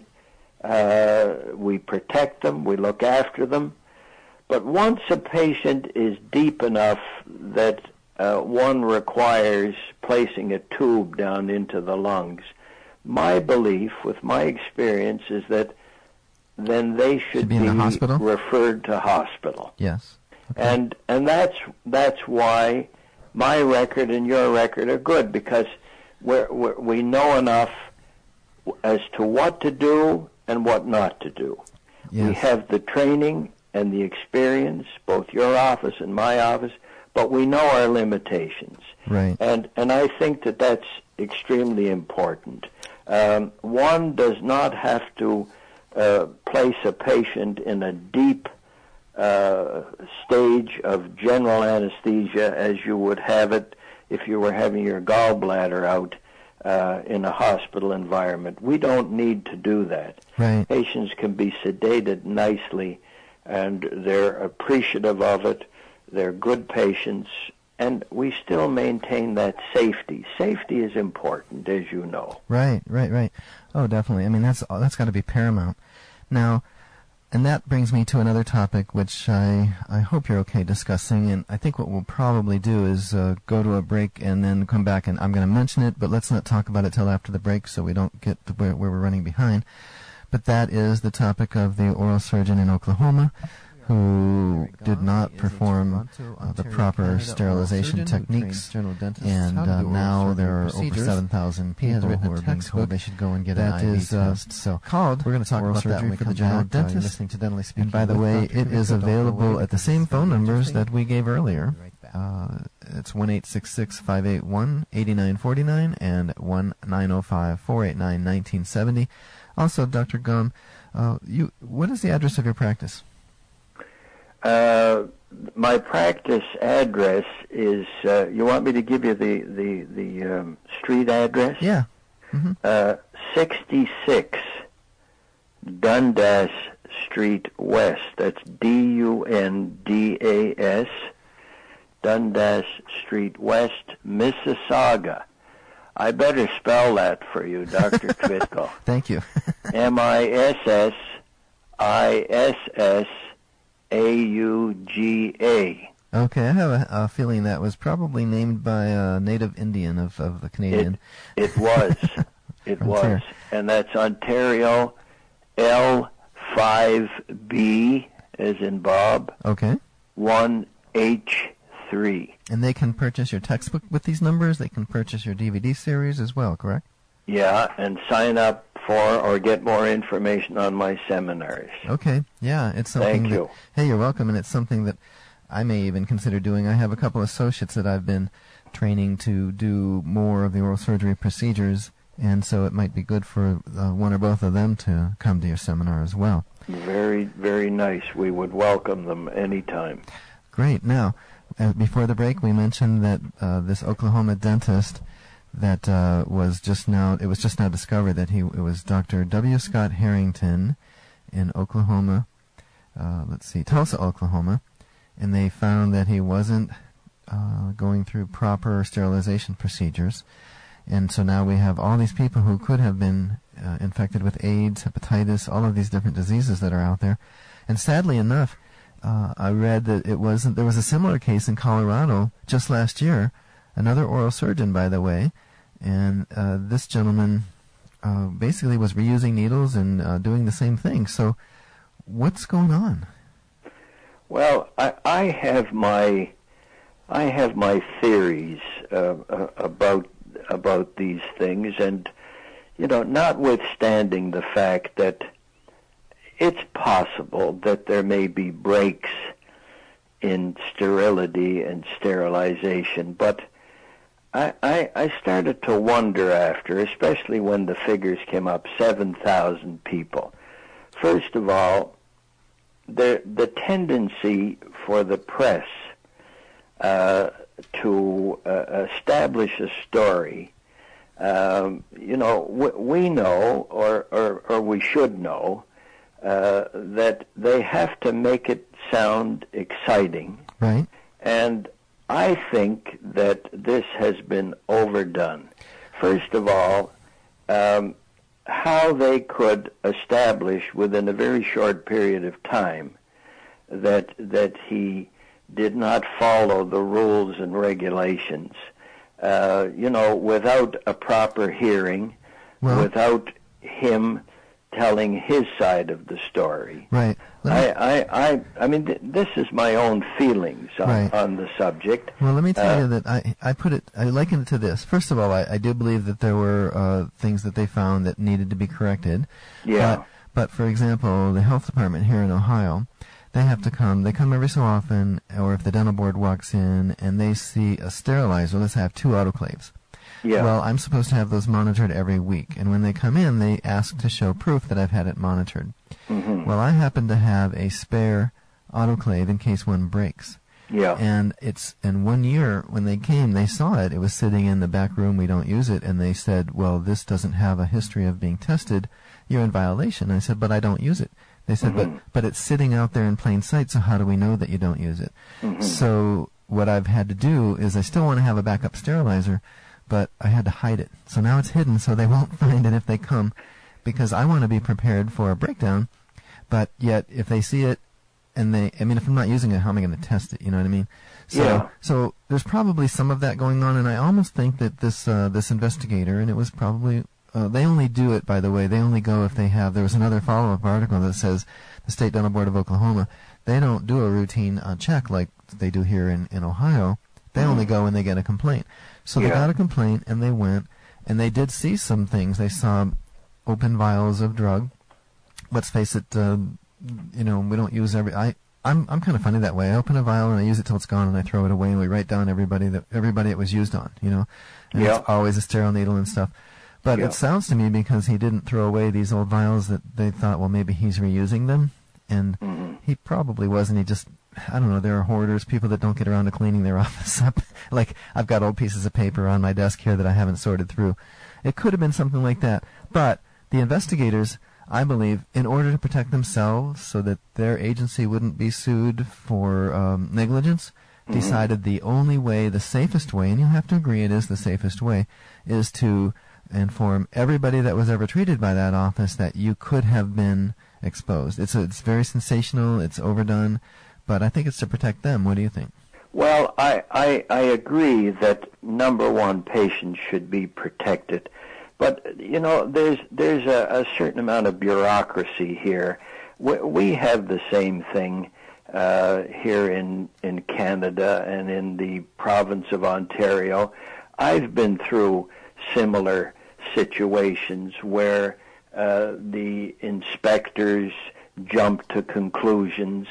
Uh, we protect them. We look after them. But once a patient is deep enough that uh, one requires placing a tube down into the lungs, my belief with my experience is that then they should, Should be in the hospital? referred to hospital. Yes. And and that's that's why my record and your record are good, because we're, we're, we know enough as to what to do and what not to do. We Yes. have the training and the experience, both your office and my office, but we know our limitations. Right. And and I think that that's extremely important. Um, one does not have to uh, place a patient in a deep uh, stage of general anesthesia as you would have it if you were having your gallbladder out uh, in a hospital environment. We don't need to do that. Right. Patients can be sedated nicely, and they're appreciative of it. They're good patients, and we still maintain that safety. Safety is important, as you know. Right, right, right. Oh, definitely. I mean, that's that's got to be paramount. Now, and that brings me to another topic, which I I hope you're okay discussing. And I think what we'll probably do is uh, go to a break and then come back. And I'm going to mention it, but let's not talk about it till after the break, so we don't get to where, where we're running behind. But that is the topic of the oral surgeon in Oklahoma, who did not perform uh, the proper sterilization techniques, and uh, now there are over seven thousand people who are being told they should go and get an I V test. So called. We're going to talk about that when we come back. Dentist. And by the way, it is available at the same phone numbers that we gave earlier. Uh, it's one eight six six, five eight one, eight nine four nine and one nine zero five, four eight nine, one nine seven zero. Also, Doctor Gum, uh, you, what is the address of your practice? Uh, my practice address is, uh, you want me to give you the, the, the um, street address? Yeah. Mm-hmm. Uh, sixty-six Dundas Street West. That's D U N D A S, Dundas Street West, Mississauga. I better spell that for you, Doctor Kvitko. Thank you. M I S S I S S A U G A. Okay, I have a, a feeling that was probably named by a native Indian of, of the Canadian. It, it was. It was. Ontario. And that's Ontario L five B, as in Bob, Okay. one H three. And they can purchase your textbook with these numbers. They can purchase your D V D series as well, correct? Yeah, and sign up for or get more information on my seminars. Okay, yeah, it's something Thank that, you. Hey, you're welcome, and it's something that I may even consider doing. I have a couple of associates that I've been training to do more of the oral surgery procedures, and so it might be good for uh, one or both of them to come to your seminar as well. Very, very nice. We would welcome them anytime. Great. Now, uh, before the break, we mentioned that uh, this Oklahoma dentist that uh, was just now, it was just now discovered that he, it was Doctor W. Scott Harrington in Oklahoma, uh, let's see, Tulsa, Oklahoma, and they found that he wasn't uh, going through proper sterilization procedures. And so now we have all these people who could have been uh, infected with AIDS, hepatitis, all of these different diseases that are out there. And sadly enough, uh, I read that it wasn't, there was a similar case in Colorado just last year, another oral surgeon, by the way, and uh, this gentleman uh, basically was reusing needles and uh, doing the same thing. So what's going on? Well, I, I have my I have my theories uh, uh, about about these things, and you know, notwithstanding the fact that it's possible that there may be breaks in sterility and sterilization, but I, I, I started to wonder after, especially when the figures came up, seven thousand people. First of all, the the tendency for the press uh, to uh, establish a story, um, you know, we, we know, or, or, or we should know, uh, that they have to make it sound exciting. Right. And I think that this has been overdone. First of all, um, how they could establish within a very short period of time that that he did not follow the rules and regulations, uh, you know, without a proper hearing, well, without him telling his side of the story. Right. I, I, I, I mean, th- this is my own feelings on, right. on the subject. Well, let me tell uh, you that I, I put it, I liken it to this. First of all, I, I do believe that there were uh, things that they found that needed to be corrected. Yeah. But, but, for example, the health department here in Ohio, they have to come, they come every so often, or if the dental board walks in and they see a sterilizer, let's have two autoclaves. Yeah. Well, I'm supposed to have those monitored every week, and when they come in, they ask to show proof that I've had it monitored. Mm-hmm. Well, I happen to have a spare autoclave in case one breaks. Yeah. And it's in one year when they came, they saw it. It was sitting in the back room. We don't use it, and they said, "Well, this doesn't have a history of being tested. You're in violation." I said, "But I don't use it." They said, mm-hmm. "But but it's sitting out there in plain sight. So how do we know that you don't use it?" Mm-hmm. So what I've had to do is I still want to have a backup sterilizer, but I had to hide it. So now it's hidden, so they won't find it if they come, because I want to be prepared for a breakdown. But yet, if they see it, and they, I mean, if I'm not using it, how am I going to test it? You know what I mean? So, yeah. So there's probably some of that going on, and I almost think that this uh, this investigator, and it was probably, uh, they only do it, by the way, they only go if they have, there was another follow-up article that says the State Dental Board of Oklahoma, they don't do a routine uh, check like they do here in, in Ohio. They mm. only go when they get a complaint. So yeah. they got a complaint, and they went, and they did see some things. They saw open vials of drug. Let's face it, uh, you know, we don't use every, I, I'm I'm kind of funny that way. I open a vial and I use it till it's gone, and I throw it away, and we write down everybody that everybody it was used on. You know, and Yeah. it's always a sterile needle and stuff. But Yeah. it sounds to me because he didn't throw away these old vials that they thought, well, maybe he's reusing them, and Mm-hmm. he probably wasn't. He just, I don't know. There are hoarders, people that don't get around to cleaning their office up. Like I've got old pieces of paper on my desk here that I haven't sorted through. It could have been something like that. But the investigators, I believe, in order to protect themselves so that their agency wouldn't be sued for um, negligence, Mhm. decided the only way, the safest way, and you'll have to agree it is the safest way, is to inform everybody that was ever treated by that office that you could have been exposed. It's a, it's very sensational, it's overdone, but I think it's to protect them. What do you think? Well, I, I, I agree that, number one, patients should be protected. But, you know, there's there's a, a certain amount of bureaucracy here. We, we have the same thing uh, here in, in Canada and in the province of Ontario. I've been through similar situations where uh, the inspectors jump to conclusions.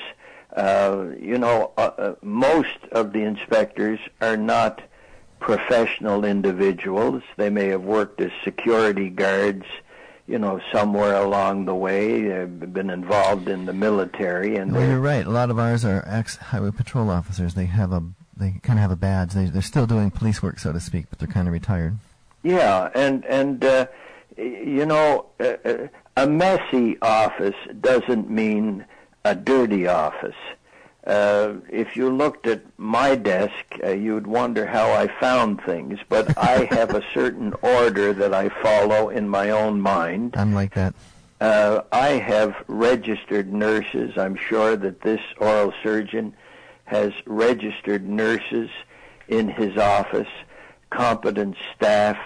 Uh, you know, uh, uh, most of the inspectors are not professional individuals. They may have worked as security guards, you know, somewhere along the way. They've been involved in the military, and Well, they're you're right. A lot of ours are ex-highway patrol officers. They have a, they kind of have a badge. They, they're still doing police work, so to speak, but they're kind of retired. yeah, and and uh, you know, uh, uh, a messy office doesn't mean a dirty office. Uh, if you looked at my desk, uh, you'd wonder how I found things, but I have a certain order that I follow in my own mind. I'm like that. Uh, I have registered nurses. I'm sure that this oral surgeon has registered nurses in his office, competent staff.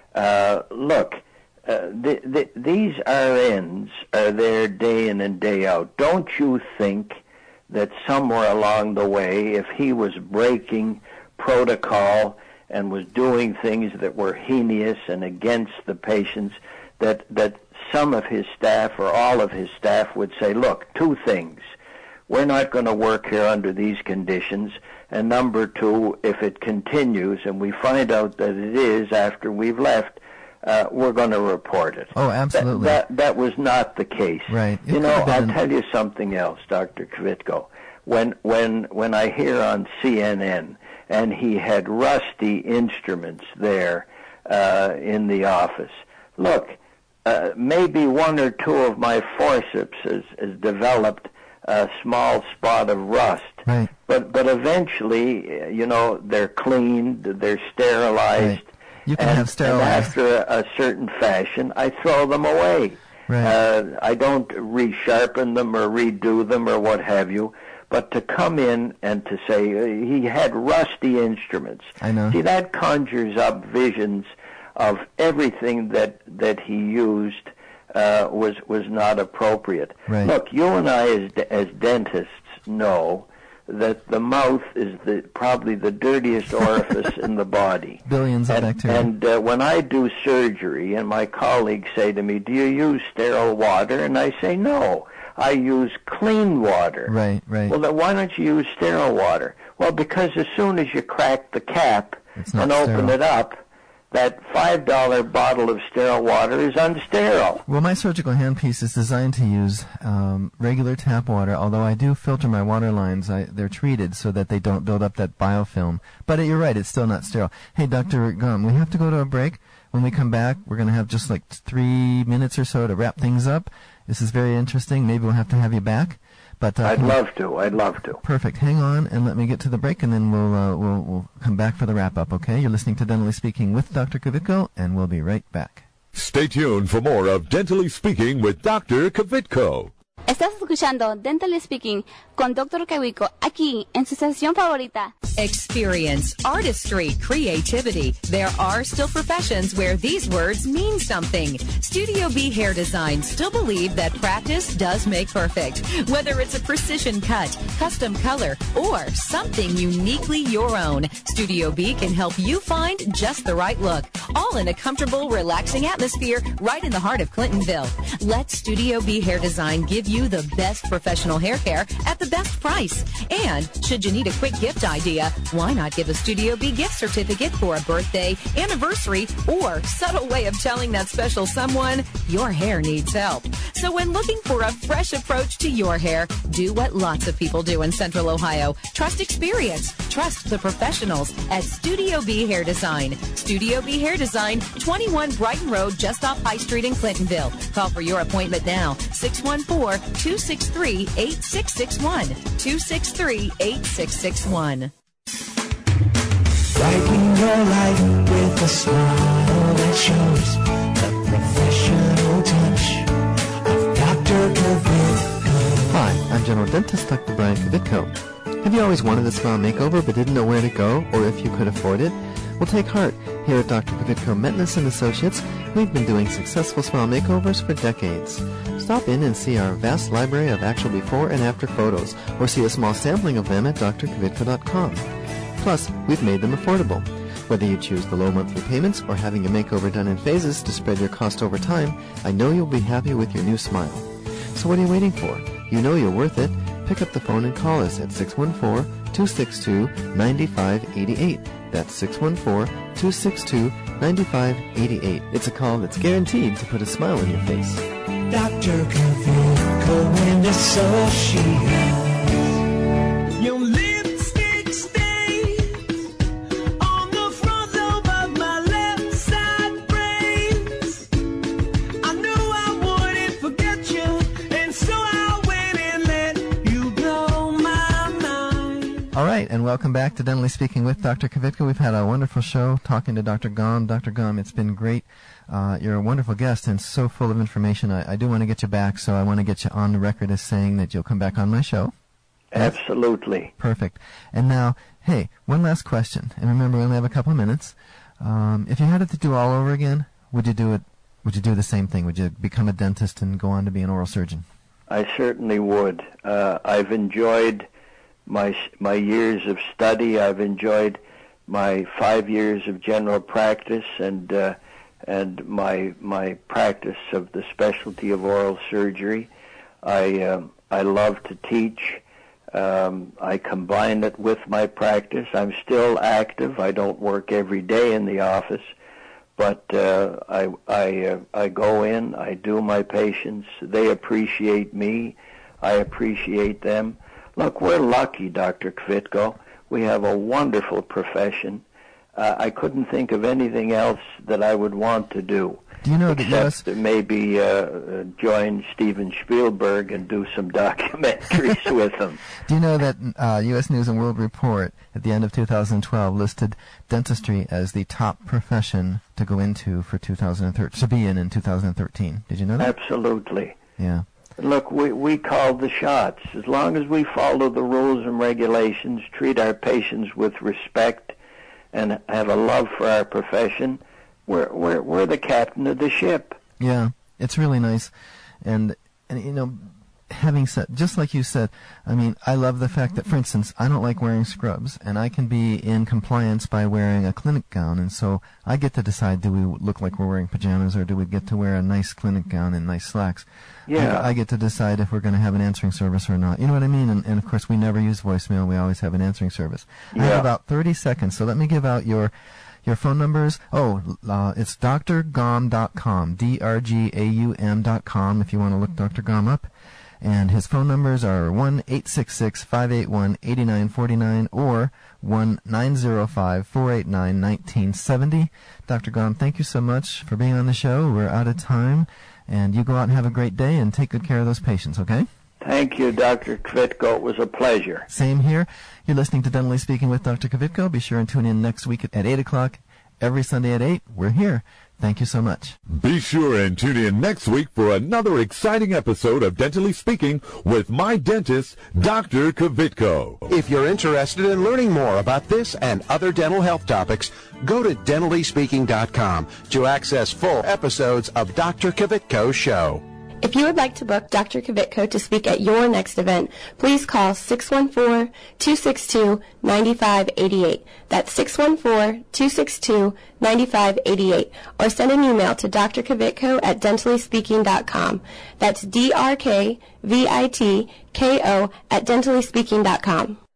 Uh, look, uh, the, the, these R Ns are there day in and day out. Don't you think that somewhere along the way, if he was breaking protocol and was doing things that were heinous and against the patients, that, that some of his staff or all of his staff would say, look, two things. We're not going to work here under these conditions. And number two, if it continues and we find out that it is after we've left, uh, we're going to report it. Oh, absolutely. That, that, that was not the case. Right. It You could know, have I'll been- tell you something else, Doctor Kvitko. When, when, when I hear on C N N, and he had rusty instruments there uh, in the office, look, uh, maybe one or two of my forceps has, has developed a small spot of rust. Right. But but eventually, uh, you know, they're cleaned, they're sterilized. Right. You can and, have sterilized. And after a, a certain fashion, I throw them away. Right. Uh, I don't resharpen them or redo them or what have you. But to come in and to say uh, he had rusty instruments. I know. See, that conjures up visions of everything that that he used uh, was was not appropriate. Right. Look, you and I as as dentists know that the mouth is the probably the dirtiest orifice in the body. Billions of And, bacteria. and uh, when I do surgery, and my colleagues say to me, "Do you use sterile water?" and I say, "No, I use clean water." Right, right. Well, then why don't you use sterile water? Well, because as soon as you crack the cap It's not and open sterile. it up, that five dollar bottle of sterile water is unsterile. Well, my surgical handpiece is designed to use um, regular tap water, although I do filter my water lines. I, they're treated so that they don't build up that biofilm. But you're right, it's still not sterile. Hey, Doctor Gum, we have to go to a break. When we come back, we're going to have just like three minutes or so to wrap things up. This is very interesting. Maybe we'll have to have you back. But uh, I'd can we- love to. I'd love to. Perfect. Hang on and let me get to the break, and then we'll uh, we'll we'll come back for the wrap up. Okay? You're listening to Dentally Speaking with Doctor Kvitko, and we'll be right back. Stay tuned for more of Dentally Speaking with Doctor Kvitko. Estás escuchando Dentally Speaking con Doctor Kvitko aquí en su estación favorita. Experience, artistry, creativity. There are still professions where these words mean something. Studio B Hair Design still believe that practice does make perfect. Whether it's a precision cut, custom color, or something uniquely your own, Studio B can help you find just the right look. All in a comfortable, relaxing atmosphere right in the heart of Clintonville. Let Studio B Hair Design give you you the best professional hair care at the best price. And should you need a quick gift idea, why not give a Studio B gift certificate for a birthday, anniversary, or subtle way of telling that special someone your hair needs help. So when looking for a fresh approach to your hair, do what lots of people do in Central Ohio. Trust experience. Trust the professionals at Studio B Hair Design. Studio B Hair Design, twenty-one Brighton Road, just off High Street in Clintonville. Call for your appointment now, six one four, two six three, eight six six one, two six three, eight six six one. Brighten your life with a smile that shows the professional touch of Doctor Kavitko. Hi, I'm General Dentist Doctor Brian Kavitko. Have you always wanted a smile makeover but didn't know where to go or if you could afford it? Well, take heart. Here at Doctor Kavitko Metness and Associates, we've been doing successful smile makeovers for decades. Stop in and see our vast library of actual before and after photos, or see a small sampling of them at d r kavitko dot com. Plus, we've made them affordable. Whether you choose the low monthly payments or having your makeover done in phases to spread your cost over time, I know you'll be happy with your new smile. So what are you waiting for? You know you're worth it. Pick up the phone and call us at six one four, two six two, nine five eight eight. That's six one four, two six two, nine five eight eight. It's a call that's guaranteed to put a smile on your face. Doctor Kavitko and Associates. Your lipstick stains on the front lobe of my left side brains. I knew I wouldn't forget you, and so I went and let you blow my mind. All right, and welcome back to Dentally Speaking with Doctor Kavitko. We've had a wonderful show talking to Doctor Gom. Doctor Gom, it's been great. Uh, you're a wonderful guest and so full of information. I, I do want to get you back, so I want to get you on the record as saying that you'll come back on my show. Absolutely. Perfect. And now, hey, one last question. And remember, we only have a couple of minutes. Um, if you had it to do all over again, would you do it? Would you do the same thing? Would you become a dentist and go on to be an oral surgeon? I certainly would. Uh, I've enjoyed my my years of study. I've enjoyed my five years of general practice and uh, and my my practice of the specialty of oral surgery. I um, I love to teach. Um, I combine it with my practice. I'm still active. I don't work every day in the office, but uh, I I uh, I go in. I do my patients. They appreciate me. I appreciate them. Look, we're lucky, Doctor Kavitko. We have a wonderful profession. Uh, I couldn't think of anything else that I would want to do. Do you know that Except U S maybe uh, uh, join Steven Spielberg and do some documentaries with him. Do you know that uh, U S News and World Report at the end of two thousand twelve listed dentistry as the top profession to go into for two thousand thirteen, to be in in two thousand thirteen? Did you know that? Absolutely. Yeah. Look, we, we call the shots. As long as we follow the rules and regulations, treat our patients with respect, and have a love for our profession, we're we're we're the captain of the ship. Yeah, it's really nice, and and you know, having said, just like you said, I mean, I love the fact that, for instance, I don't like wearing scrubs, and I can be in compliance by wearing a clinic gown, and so I get to decide, do we look like we're wearing pajamas, or do we get to wear a nice clinic gown and nice slacks? Yeah. I, I get to decide if we're going to have an answering service or not. You know what I mean? And, and of course, we never use voicemail. We always have an answering service. Yeah. I have about thirty seconds, so let me give out your your phone numbers. Oh, uh, it's d r gaum dot com, D R G A U M dot com, if you want to look Doctor Gaum up. And his phone numbers are one eight six six, five eight one, eight nine four nine or one nine zero five, four eight nine, one nine seven zero. Doctor Gaum, thank you so much for being on the show. We're out of time. And you go out and have a great day and take good care of those patients, okay? Thank you, Doctor Kavitko. It was a pleasure. Same here. You're listening to Dentally Speaking with Doctor Kavitko. Be sure and tune in next week at eight o'clock. Every Sunday at eight. We're here. Thank you so much. Be sure and tune in next week for another exciting episode of Dentally Speaking with my dentist, Doctor Kavitko. If you're interested in learning more about this and other dental health topics, go to dentally speaking dot com to access full episodes of Doctor Kavitko's show. If you would like to book Doctor Kvitko to speak at your next event, please call six one four, two six two, nine five eight eight. That's six one four, two six two, nine five eight eight. Or send an email to d r kvitko at dentally speaking dot com. That's D R K V I T K O at dentally speaking dot com.